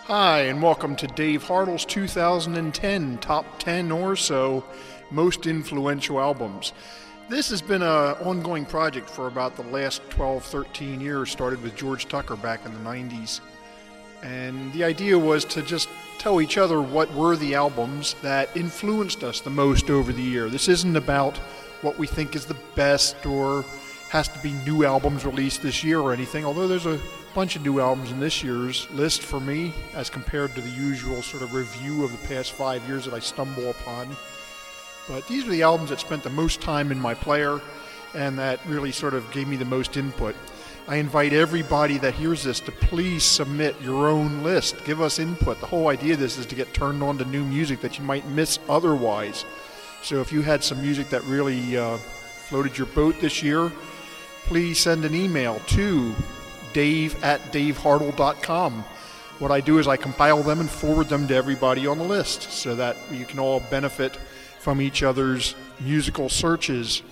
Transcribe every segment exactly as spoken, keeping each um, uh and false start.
Hi, and welcome to Dave Hartle's two thousand ten Top ten or so Most Influential Albums. This has been an ongoing project for about the last twelve, thirteen years, started with George Tucker back in the nineties. And the idea was to just tell each other what were the albums that influenced us the most over the year. This isn't about what we think is the best or has to be new albums released this year or anything, although there's a bunch of new albums in this year's list for me as compared to the usual sort of review of the past five years that I stumble upon. But these are the albums that spent the most time in my player and that really sort of gave me the most input. I invite everybody that hears this to please submit your own list. Give us input. The whole idea of this is to get turned on to new music that you might miss otherwise. So if you had some music that really uh, floated your boat this year, please send an email to dave at dave hartle dot com. What I do is I compile them and forward them to everybody on the list so that you can all benefit from each other's musical searches.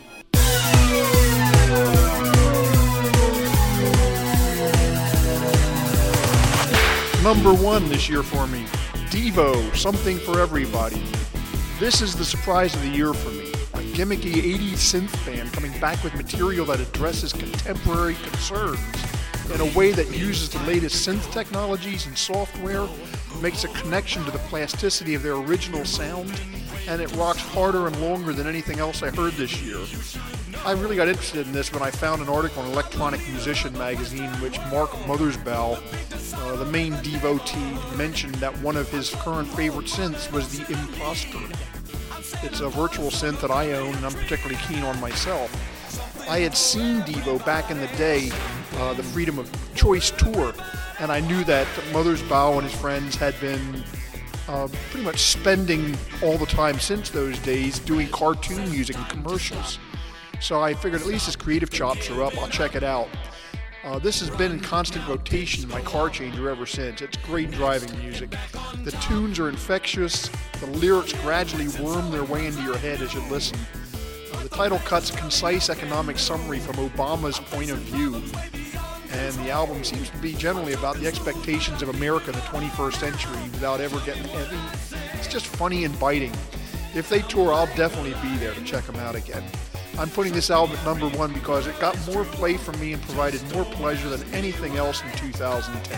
Number one this year for me, Devo, Something for Everybody. This is the surprise of the year for me. A gimmicky eighties synth band coming back with material that addresses contemporary concerns in a way that uses the latest synth technologies and software, makes a connection to the plasticity of their original sound, and it rocks harder and longer than anything else I heard this year. I really got interested in this when I found an article in Electronic Musician magazine in which Mark Mothersbaugh, uh, the main devotee, mentioned that one of his current favorite synths was the Imposter. It's a virtual synth that I own and I'm particularly keen on myself. I had seen Devo back in the day, uh, the Freedom of Choice tour, and I knew that Mothersbaugh and his friends had been uh, pretty much spending all the time since those days doing cartoon music and commercials. So I figured at least his creative chops are up, I'll check it out. Uh, this has been in constant rotation in my car changer ever since. It's great driving music. The tunes are infectious, the lyrics gradually worm their way into your head as you listen. Uh, the title cuts a concise economic summary from Obama's point of view, and the album seems to be generally about the expectations of America in the twenty-first century without ever getting heavy. It's just funny and biting. If they tour, I'll definitely be there to check them out again. I'm putting this album at number one because it got more play from me and provided more pleasure than anything else in two thousand ten.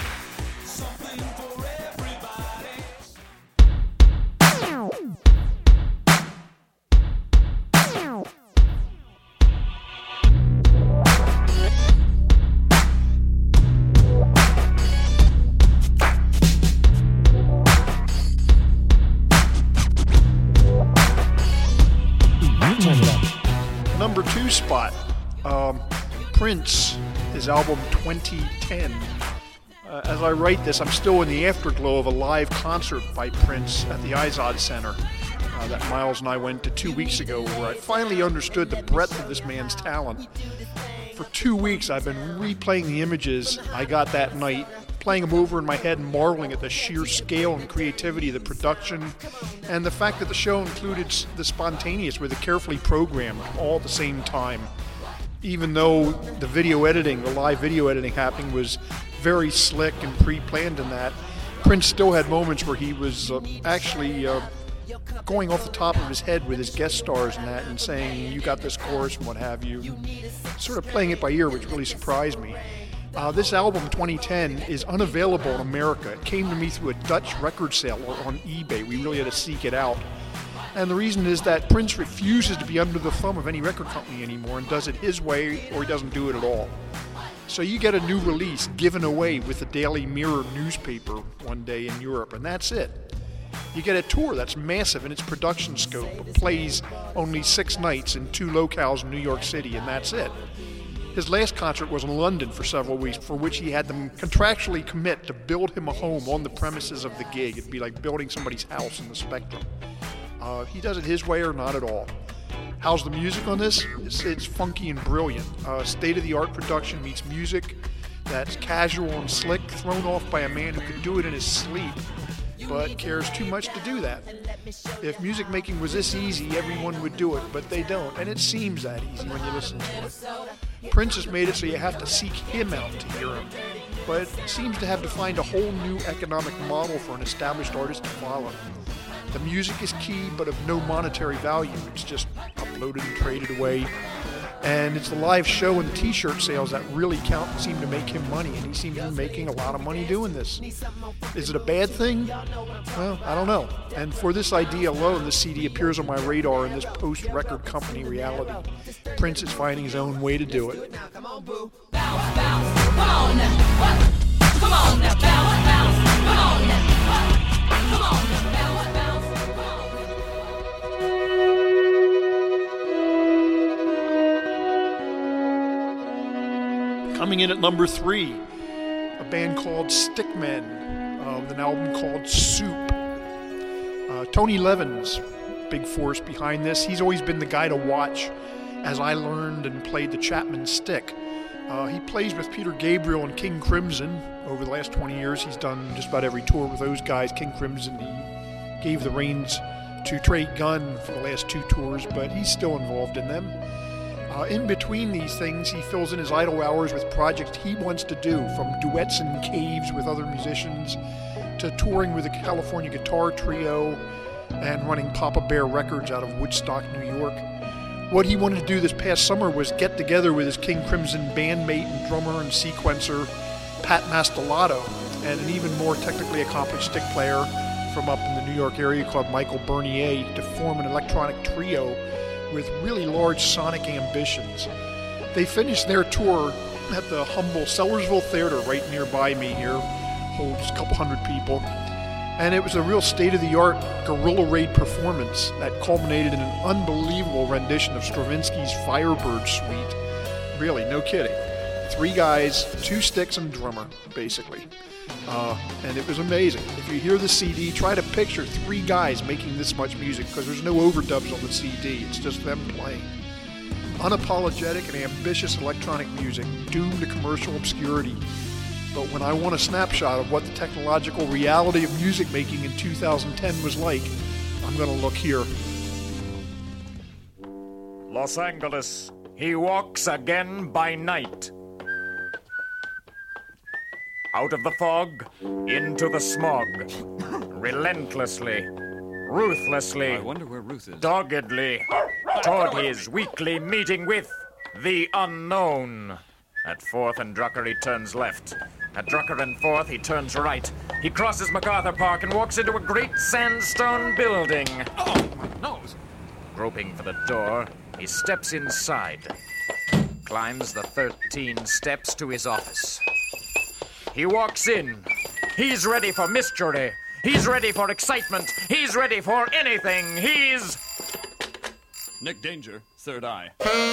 Number two spot, um, Prince, his album twenty ten. Uh, as I write this, I'm still in the afterglow of a live concert by Prince at the Izod Center uh, that Miles and I went to two weeks ago, where I finally understood the breadth of this man's talent. For two weeks, I've been replaying the images I got that night, playing them over in my head and marveling at the sheer scale and creativity of the production, and the fact that the show included the spontaneous with the carefully programmed all at the same time. Even though the video editing, the live video editing happening was very slick and pre-planned in that, Prince still had moments where he was uh, actually uh, going off the top of his head with his guest stars and that and saying, you got this chorus and what have you, sort of playing it by ear, which really surprised me. Uh, this album, twenty ten, is unavailable in America. It came to me through a Dutch record sale or on eBay. We really had to seek it out. And the reason is that Prince refuses to be under the thumb of any record company anymore and does it his way or he doesn't do it at all. So you get a new release given away with the Daily Mirror newspaper one day in Europe, and that's it. You get a tour that's massive in its production scope, but plays only six nights in two locales in New York City, and that's it. His last concert was in London for several weeks, for which he had them contractually commit to build him a home on the premises of the gig. It'd be like building somebody's house in the Spectrum. Uh, he does it his way or not at all. How's the music on this? It's, it's funky and brilliant. Uh, state-of-the-art production meets music that's casual and slick, thrown off by a man who could do it in his sleep, but cares too much to do that. If music making was this easy, everyone would do it, but they don't, and it seems that easy when you listen to it. Prince has made it so you have to seek him out to hear him. but seems to have defined a whole new economic model for an established artist to follow. The music is key, but of no monetary value. It's just uploaded and traded away. And it's the live show and the t-shirt sales that really count and seem to make him money, and he seems to be making a lot of money doing this. Is it a bad thing? Well, I don't know. And for this idea alone, this C D appears on my radar in this post-record company reality. Prince is finding his own way to do it. Come on, boo. Bounce, bounce. Come on now. What? Come on now. Bounce, bounce. Come on now. What? Come on now. Bounce, bounce. Coming in at number three, a band called Stickmen, uh, with an album called Soup. Uh, Tony Levins, big force behind this. He's always been the guy to watch as I learned and played the Chapman stick. Uh, he plays with Peter Gabriel and King Crimson. Over the last twenty years, he's done just about every tour with those guys. King Crimson, he gave the reins to Trey Gunn for the last two tours, but he's still involved in them. Uh, in between these things, he fills in his idle hours with projects he wants to do, from duets in caves with other musicians to touring with a California guitar trio and running Papa Bear Records out of Woodstock, New York. What he wanted to do this past summer was get together with his King Crimson bandmate and drummer and sequencer, Pat Mastelotto, and an even more technically accomplished stick player from up in the New York area called Michael Bernier, to form an electronic trio with really large sonic ambitions. They finished their tour at the humble Sellersville Theater right nearby me here, holds a couple hundred people, and it was a real state-of-the-art guerrilla raid performance that culminated in an unbelievable rendition of Stravinsky's Firebird Suite. Really, no kidding. Three guys, two sticks, and a drummer, basically. Uh, and it was amazing. If you hear the C D, try to picture three guys making this much music, because there's no overdubs on the C D. It's just them playing. Unapologetic and ambitious electronic music, doomed to commercial obscurity. But when I want a snapshot of what the technological reality of music making in two thousand ten was like, I'm going to look here. Los Angeles, he walks again by night. Out of the fog, into the smog. Relentlessly, ruthlessly, I wonder where Ruth is. doggedly, toward his weekly meeting with the unknown. At Fourth and Drucker, he turns left. At Drucker and Fourth, he turns right. He crosses MacArthur Park and walks into a great sandstone building. Oh, my nose! Groping for the door, he steps inside. Climbs the thirteen steps to his office. He walks in. He's ready for mystery. He's ready for excitement. He's ready for anything. He's... Nick Danger, Third Eye.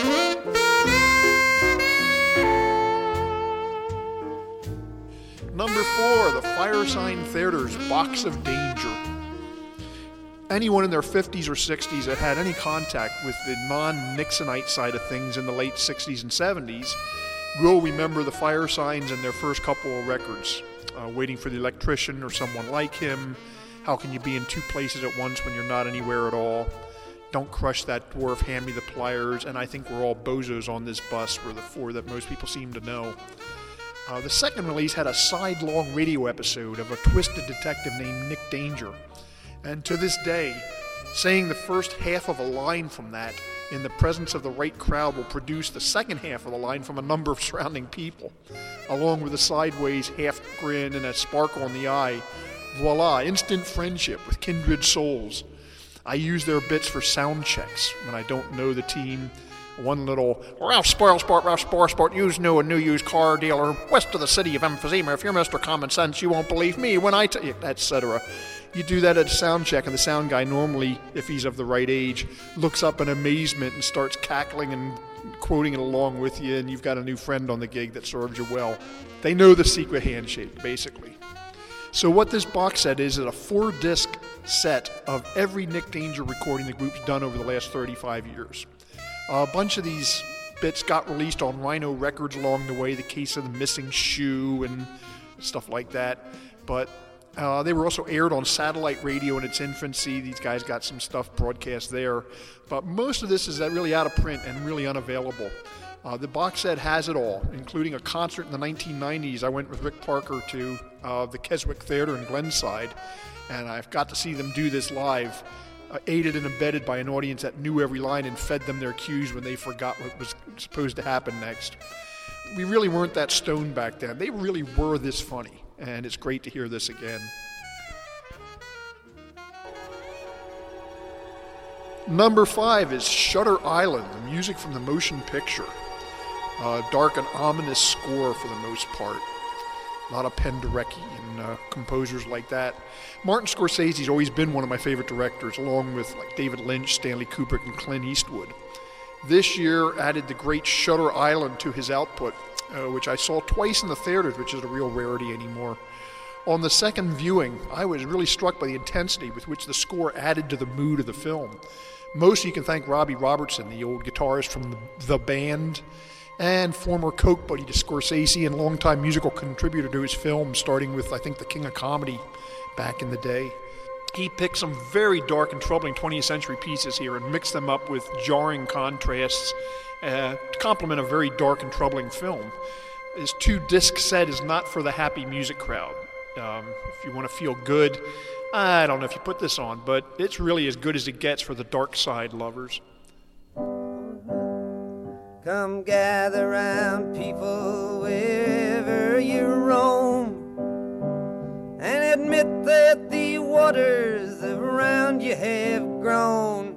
Number four, the Firesign Theater's Box of Danger. Anyone in their fifties or sixties that had any contact with the non-Nixonite side of things in the late sixties and seventies will remember the Firesigns and their first couple of records. Uh, Waiting for the Electrician or Someone Like Him, How Can You Be in Two Places at Once When You're Not Anywhere at All, Don't Crush That Dwarf, Hand Me the Pliers, and I Think We're All Bozos on This Bus were the four that most people seem to know. Uh, the second release had a side-long radio episode of a twisted detective named Nick Danger. And to this day, saying the first half of a line from that in the presence of the right crowd will produce the second half of the line from a number of surrounding people, along with a sideways half grin and a sparkle in the eye. Voila, instant friendship with kindred souls. I use their bits for sound checks when I don't know the team. One little, Ralph Spoilsport, Ralph Spoilsport, you know a new used car dealer west of the city of emphysema. If you're Mister Common Sense, you won't believe me when I tell you, et cetera. You do that at a sound check, and the sound guy normally, if he's of the right age, looks up in amazement and starts cackling and quoting it along with you, and you've got a new friend on the gig that serves you well. They know the secret handshake, basically. So what this box set is, is a four-disc set of every Nick Danger recording the group's done over the last thirty-five years. A bunch of these bits got released on Rhino Records along the way, the Case of the Missing Shoe and stuff like that. But uh, they were also aired on satellite radio in its infancy. These guys got some stuff broadcast there. But most of this is really out of print and really unavailable. Uh, the box set has it all, including a concert in the nineteen nineties. I went with Rick Parker to uh, the Keswick Theater in Glenside, and I've got to see them do this live, uh, aided and abetted by an audience that knew every line and fed them their cues when they forgot what was supposed to happen next. We really weren't that stoned back then. They really were this funny, and it's great to hear this again. Number five is Shutter Island, the music from the motion picture. Uh, dark and ominous score for the most part. A lot of Penderecki and uh, composers like that. Martin Scorsese's always been one of my favorite directors, along with like David Lynch, Stanley Kubrick, and Clint Eastwood. This year added the great Shutter Island to his output, uh, which I saw twice in the theaters, which is a real rarity anymore. On the second viewing, I was really struck by the intensity with which the score added to the mood of the film. Most you can thank Robbie Robertson, the old guitarist from the, the band, and former Coke buddy to Scorsese and longtime musical contributor to his films, starting with, I think, The King of Comedy back in the day. He picked some very dark and troubling twentieth century pieces here and mixed them up with jarring contrasts uh, to complement a very dark and troubling film. His two-disc set is not for the happy music crowd. Um, if you want to feel good, I don't know if you put this on, but it's really as good as it gets for the dark side lovers. Come gather round, people, wherever you roam, and admit that the waters around you have grown.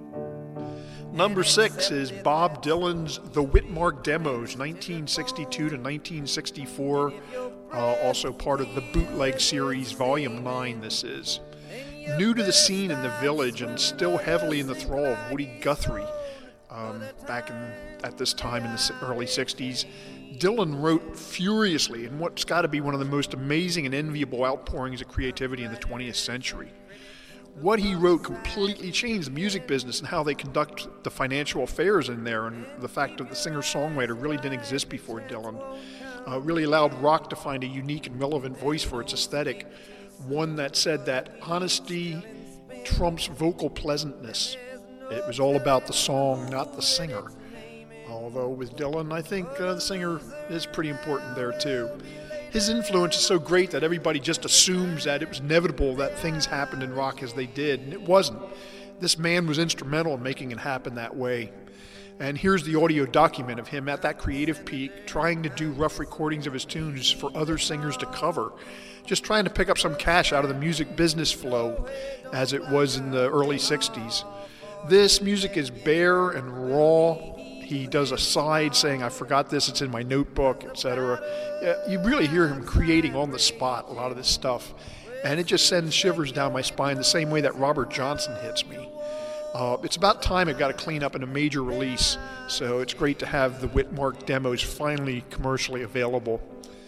Number six is Bob Dylan's The Whitmark Demos, nineteen sixty-two to nineteen sixty-four, uh, also part of the Bootleg Series, Volume nine this is. New to the scene in the Village and still heavily in the thrall of Woody Guthrie, um, back in, at this time in the early sixties, Dylan wrote furiously in what's got to be one of the most amazing and enviable outpourings of creativity in the twentieth century. What he wrote completely changed the music business and how they conduct the financial affairs in there, and the fact that the singer-songwriter really didn't exist before Dylan. Uh, really allowed rock to find a unique and relevant voice for its aesthetic, one that said that honesty trumps vocal pleasantness. It was all about the song, not the singer. Although with Dylan, I think uh, the singer is pretty important there too. His influence is so great that everybody just assumes that it was inevitable that things happened in rock as they did, and it wasn't. This man was instrumental in making it happen that way. And here's the audio document of him at that creative peak, trying to do rough recordings of his tunes for other singers to cover, just trying to pick up some cash out of the music business flow as it was in the early sixties. This music is bare and raw. He does a side saying, I forgot this, it's in my notebook, et cetera. You really hear him creating on the spot a lot of this stuff. And it just sends shivers down my spine the same way that Robert Johnson hits me. Uh, it's about time it got to clean up in a major release, so it's great to have the Whitmark demos finally commercially available.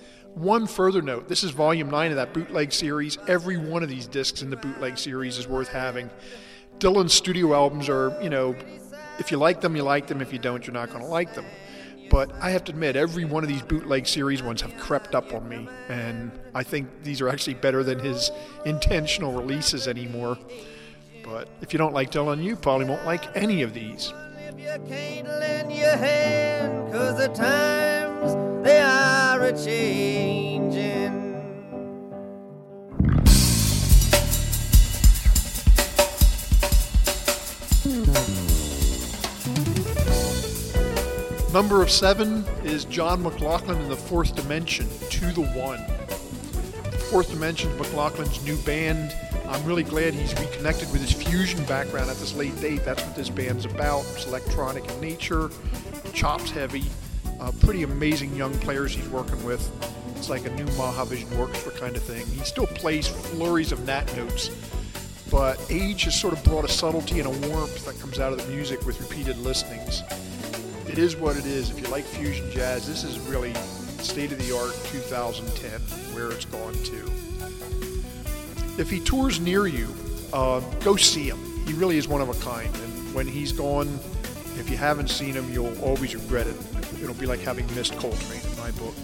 One further note, this is volume nine of that bootleg series. Every one of these discs in the bootleg series is worth having. Dylan's studio albums are, you know, if you like them, you like them. If you don't, you're not going to like them. But I have to admit, every one of these bootleg series ones have crept up on me, and I think these are actually better than his intentional releases anymore. But if you don't like Dylan, you probably won't like any of these. If you can't lend your hand, 'cause the times they are a-changin'. Number of seven is John McLaughlin in the Fourth Dimension, To the One. The Fourth Dimension is McLaughlin's new band. I'm really glad he's reconnected with his fusion background at this late date. That's what this band's about. It's electronic in nature, chops heavy, uh, pretty amazing young players he's working with. It's like a new Mahavishnu Orchestra kind of thing. He still plays flurries of nat notes, but age has sort of brought a subtlety and a warmth that comes out of the music with repeated listenings. It is what it is. If you like fusion jazz, this is really state-of-the-art two thousand ten, where it's gone to. If he tours near you, uh, go see him. He really is one of a kind, and when he's gone, if you haven't seen him, you'll always regret it. It'll be like having missed Coltrane in my book.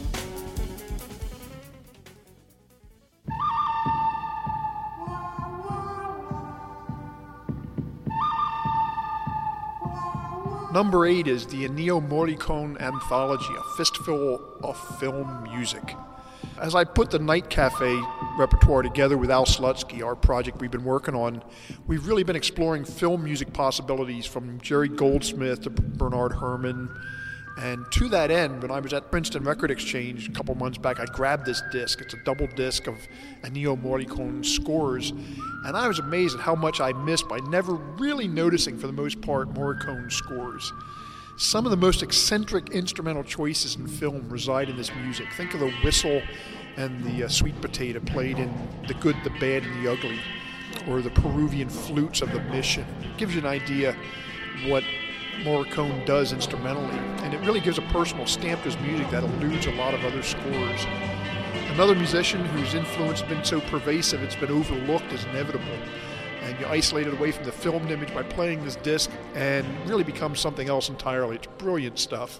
Number eight is the Ennio Morricone Anthology, a fistful of film music. As I put the Night Cafe repertoire together with Al Slutsky, our project we've been working on, we've really been exploring film music possibilities from Jerry Goldsmith to Bernard Herrmann. And to that end, when I was at Princeton Record Exchange a couple months back, I grabbed this disc. It's a double disc of Ennio Morricone scores. And I was amazed at how much I missed by never really noticing, for the most part, Morricone scores. Some of the most eccentric instrumental choices in film reside in this music. Think of the whistle and the uh, sweet potato played in The Good, the Bad, and the Ugly, or the Peruvian flutes of The Mission. It gives you an idea what Morricone does instrumentally, and it really gives a personal stamp to his music that eludes a lot of other scores. Another musician whose influence has been so pervasive it's been overlooked is Inevitable, and you isolate it away from the filmed image by playing this disc and really becomes something else entirely. It's brilliant stuff.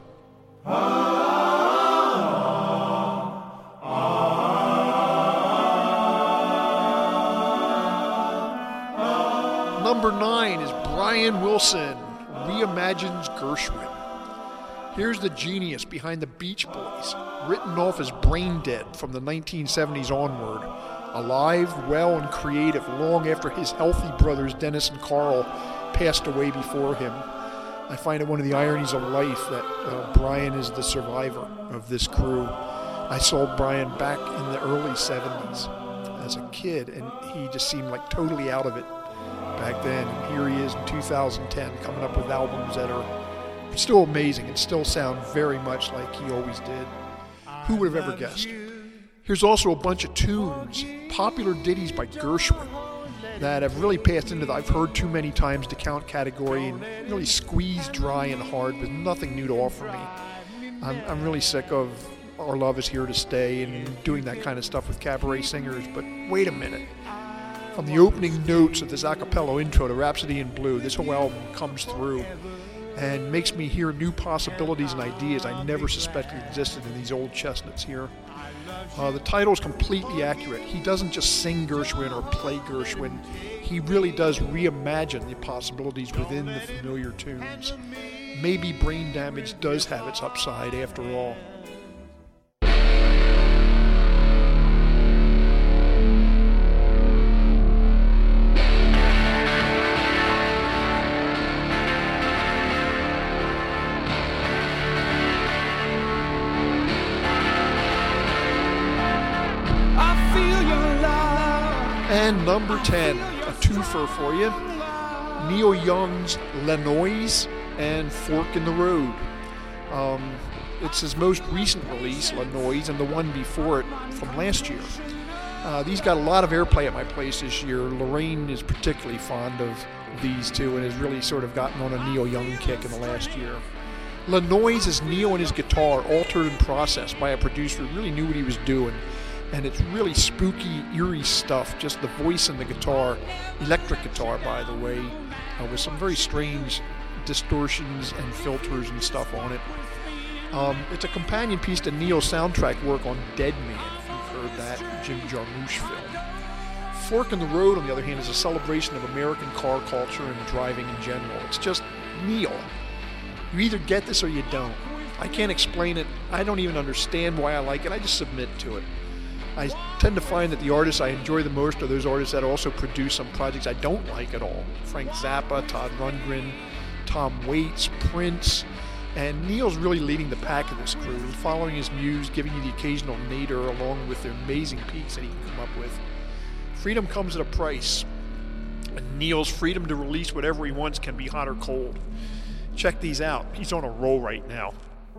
Number nine is Brian Wilson reimagines Gershwin. Here's the genius behind the Beach Boys, written off as brain dead from the nineteen seventies onward, alive, well, and creative long after his healthy brothers Dennis and Carl passed away before him. I find it one of the ironies of life that uh, Brian is the survivor of this crew. I saw Brian back in the early seventies as a kid, and he just seemed like totally out of it back then. And here he is in two thousand ten coming up with albums that are still amazing and still sound very much like he always did. Who would have ever guessed? Here's also a bunch of tunes, popular ditties by Gershwin, that have really passed into the I've heard too many times to count category and really squeezed dry and hard with nothing new to offer me. I'm, I'm really sick of Our Love Is Here to Stay and doing that kind of stuff with cabaret singers, but wait a minute. From the opening notes of this a cappella intro to Rhapsody in Blue, this whole album comes through and makes me hear new possibilities and ideas I never suspected existed in these old chestnuts here. Uh, the title is completely accurate. He doesn't just sing Gershwin or play Gershwin. He really does reimagine the possibilities within the familiar tunes. Maybe Brain Damage does have its upside after all. And number ten, a twofer for you, Neil Young's Le Noise and Fork in the Road. Um, it's his most recent release, Le Noise, and the one before it from last year. Uh, these got a lot of airplay at my place this year. Lorraine is particularly fond of these two and has really sort of gotten on a Neil Young kick in the last year. Le Noise is Neil and his guitar altered and processed by a producer who really knew what he was doing. And it's really spooky, eerie stuff, just the voice and the guitar, electric guitar, by the way, uh, with some very strange distortions and filters and stuff on it. Um, it's a companion piece to Neil's soundtrack work on Dead Man, if you've heard that Jim Jarmusch film. Fork in the Road, on the other hand, is a celebration of American car culture and driving in general. It's just Neil. You either get this or you don't. I can't explain it. I don't even understand why I like it. I just submit to it. I tend to find that the artists I enjoy the most are those artists that also produce some projects I don't like at all. Frank Zappa, Todd Rundgren, Tom Waits, Prince, and Neil's really leading the pack of this crew. He's following his muse, giving you the occasional nadir along with the amazing peaks that he can come up with. Freedom comes at a price, and Neil's freedom to release whatever he wants can be hot or cold. Check these out. He's on a roll right now.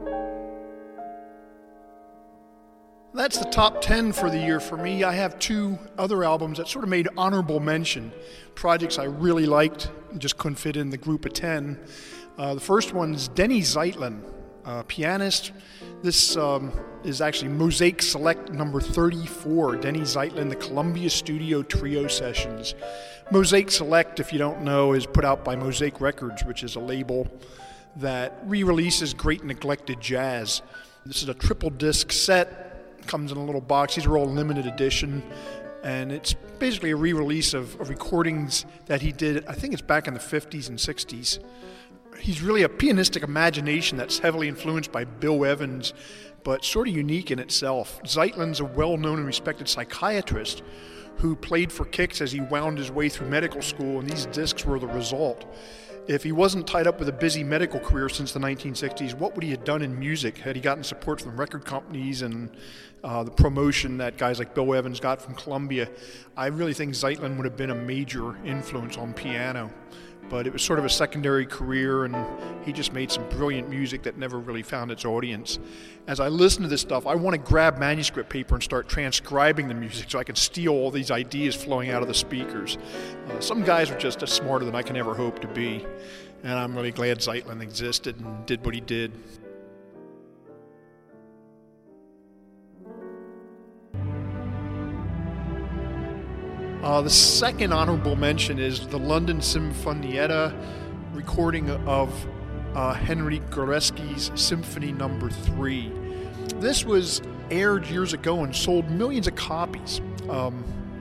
That's the top ten for the year for me. I have two other albums that sort of made honorable mention, projects I really liked and just couldn't fit in the group of ten. Uh, the first one is Denny Zeitlin, uh, pianist. This um, is actually Mosaic Select number thirty-four, Denny Zeitlin, the Columbia Studio Trio Sessions. Mosaic Select, if you don't know, is put out by Mosaic Records, which is a label that re-releases great neglected jazz. This is a triple disc set. Comes in a little box. These are all limited edition, and it's basically a re-release of, of recordings that he did. I think it's back in the fifties and sixties. he's really a pianistic imagination that's heavily influenced by Bill Evans, but sort of unique in itself. Zeitlin's a well-known and respected psychiatrist who played for kicks as he wound his way through medical school, and these discs were the result. If he wasn't tied up with a busy medical career since the nineteen sixties, what would he have done in music? Had he gotten support from record companies and uh, the promotion that guys like Bill Evans got from Columbia? I really think Zeitlin would have been a major influence on piano. But it was sort of a secondary career, and he just made some brilliant music that never really found its audience. As I listen to this stuff, I want to grab manuscript paper and start transcribing the music so I can steal all these ideas flowing out of the speakers. Uh, some guys are just as smarter than I can ever hope to be, and I'm really glad Zeitlin existed and did what he did. Uh, the second honorable mention is the London Sinfonietta recording of uh, Henryk Górecki's Symphony Number three. This was aired years ago and sold millions of copies. Um,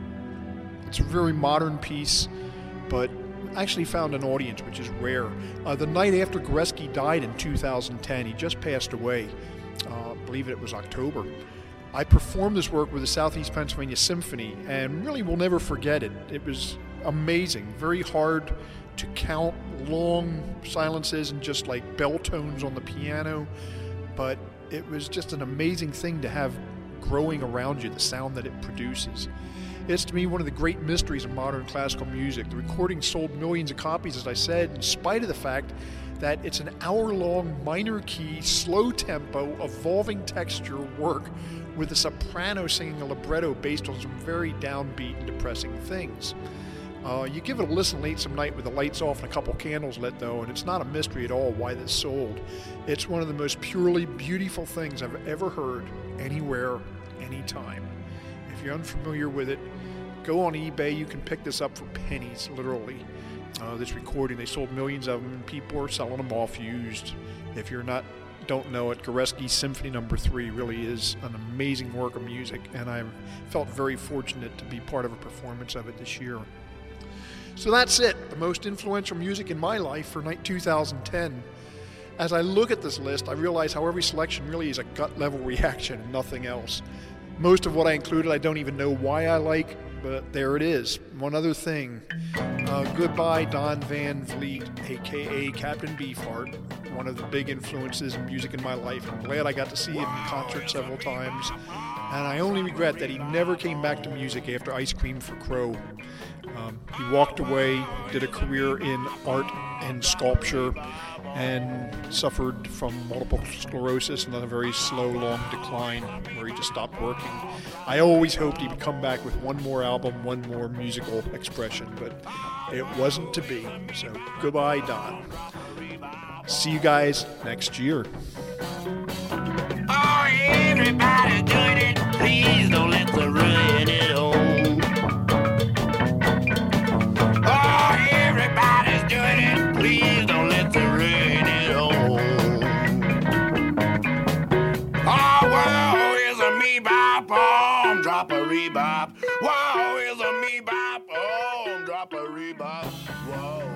it's a very modern piece, but actually found an audience, which is rare. Uh, the night after Górecki died in two thousand ten, he just passed away. Uh, I believe it was October. I performed this work with the Southeast Pennsylvania Symphony and really will never forget it. It was amazing, very hard to count, long silences and just like bell tones on the piano, but it was just an amazing thing to have growing around you, the sound that it produces. It's to me one of the great mysteries of modern classical music. The recording sold millions of copies, as I said, in spite of the fact that it's an hour-long minor key, slow tempo, evolving texture work with a soprano singing a libretto based on some very downbeat and depressing things. Uh, you give it a listen late some night with the lights off and a couple candles lit though, and it's not a mystery at all why this sold. It's one of the most purely beautiful things I've ever heard, anywhere, anytime. If you're unfamiliar with it, go on eBay. You can pick this up for pennies, literally. Uh, this recording, they sold millions of them, and people are selling them off used. If you're not don't know it, Górecki's Symphony Number three really is an amazing work of music, and I felt very fortunate to be part of a performance of it this year. So that's it, the most influential music in my life for night two thousand ten. As I look at this list, I realize how every selection really is a gut-level reaction and nothing else. Most of what I included, I don't even know why I like, but there it is. One other thing. Uh, goodbye, Don Van Vliet, a k a. Captain Beefheart, one of the big influences in music in my life. I'm glad I got to see him in concert several times, and I only regret that he never came back to music after Ice Cream for Crow. Um, he walked away, did a career in art and sculpture, and suffered from multiple sclerosis and then a very slow, long decline where he just stopped working. I always hoped he would come back with one more album, one more musical expression, but it wasn't to be. So goodbye, Don. See you guys next year. Oh, everybody doing it. Please don't let the ruin it on. Oh, everybody's doing it. Please don't let the ruin it on. Oh, whoa, is a me bop on, drop a rebop. Whoa, is a me bop on, drop a rebop. Whoa.